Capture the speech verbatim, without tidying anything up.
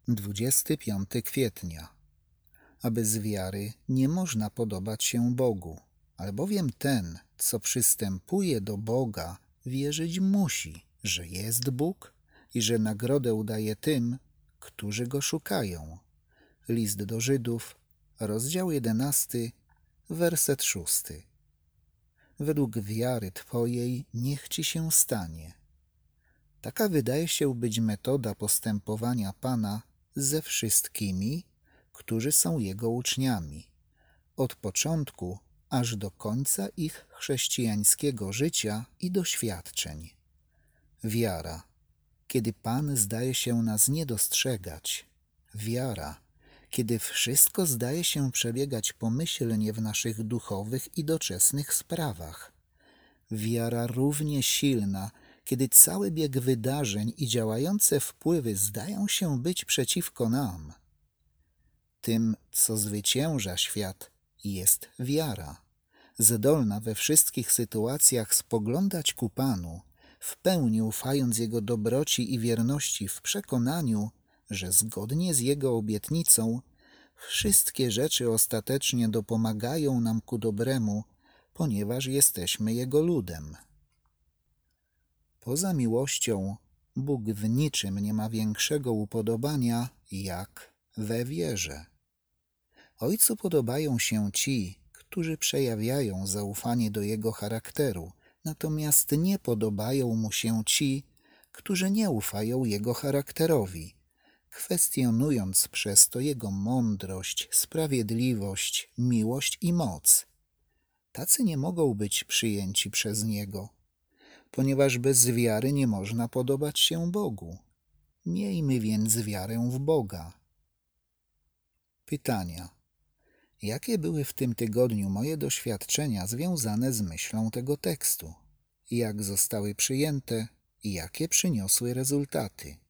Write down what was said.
dwudziestego piątego kwietnia. A bez wiary nie można podobać się Bogu, albowiem ten, co przystępuje do Boga, wierzyć musi, że jest Bóg i że nagrodę udaje tym, którzy Go szukają. List do Żydów, rozdział jedenasty, werset szósty. Według wiary Twojej niech Ci się stanie. Taka wydaje się być metoda postępowania Pana ze wszystkimi, którzy są Jego uczniami, od początku aż do końca ich chrześcijańskiego życia i doświadczeń. Wiara, kiedy Pan zdaje się nas nie dostrzegać. Wiara, kiedy wszystko zdaje się przebiegać pomyślnie w naszych duchowych i doczesnych sprawach. Wiara równie silna, kiedy cały bieg wydarzeń i działające wpływy zdają się być przeciwko nam. Tym, co zwycięża świat, jest wiara, zdolna we wszystkich sytuacjach spoglądać ku Panu, w pełni ufając Jego dobroci i wierności w przekonaniu, że zgodnie z Jego obietnicą wszystkie rzeczy ostatecznie dopomagają nam ku dobremu, ponieważ jesteśmy Jego ludem. Poza miłością Bóg w niczym nie ma większego upodobania jak we wierze. Ojcu podobają się ci, którzy przejawiają zaufanie do Jego charakteru, natomiast nie podobają Mu się ci, którzy nie ufają Jego charakterowi, kwestionując przez to Jego mądrość, sprawiedliwość, miłość i moc. Tacy nie mogą być przyjęci przez Niego, ponieważ bez wiary nie można podobać się Bogu. Miejmy więc wiarę w Boga. Pytania. Jakie były w tym tygodniu moje doświadczenia związane z myślą tego tekstu? Jak zostały przyjęte i jakie przyniosły rezultaty?